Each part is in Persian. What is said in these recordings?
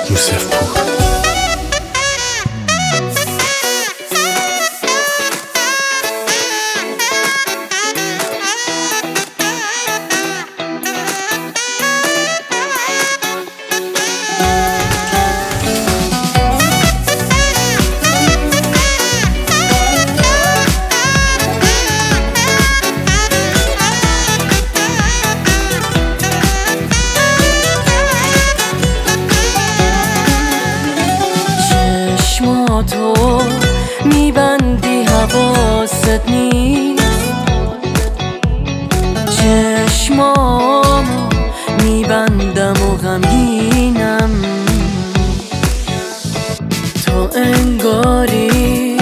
یوسف پور. تو میبندی حواست نیست، چشمامو میبندم و غمگینم. تو انگاری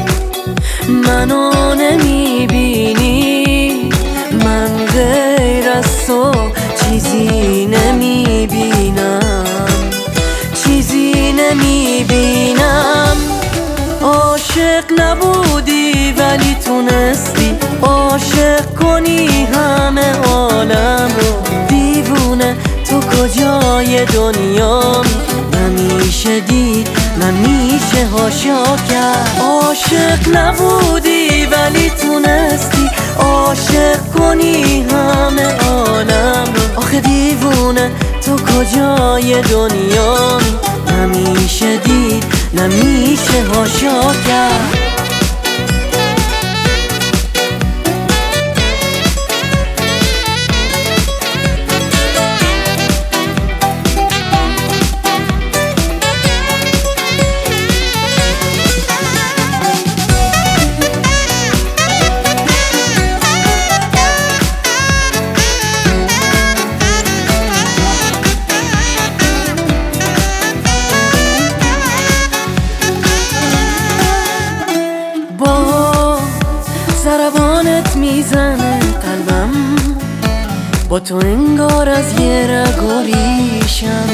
منو نمیبینی، من غیر از تو چیزی نمیبینم، چیزی نمیبینم. عاشق نبودی ولی تونستی عاشق کنی همه عالم رو. دیوونه تو کجای دنیا نمیشه دید، نمیشه هاشا کرد. عاشق نبودی ولی تونستی عاشق کنی همه عالم رو. آخه دیوونه تو کجای دنیا نمیشه دید، نمیشه هاشا کرد. ضربانت میزنه قلبم، با تو انگار از یه رگوریشم.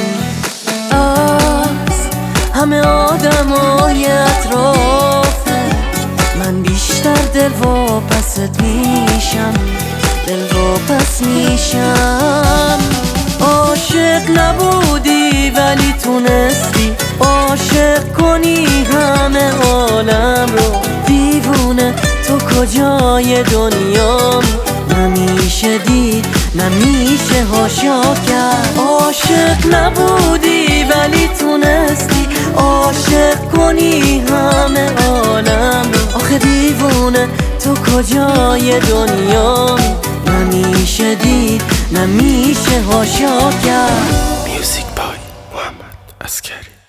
از همه آدمای اطرافه من بیشتر دل واپست میشم، دل واپس میشم. عاشق نبودی ولی تونستی عاشق کنی همه عالم رو. دیوونه تو کجای دنیا نمیشه دید، نمیشه هاشا کرد. عاشق نبودی ولی تونستی عاشق کنی همه عالم رو. آخه دیوونه تو کجای دنیا نمیشه دید، نمیشه هاشا کرد. میوزیک بای محمد عسکری.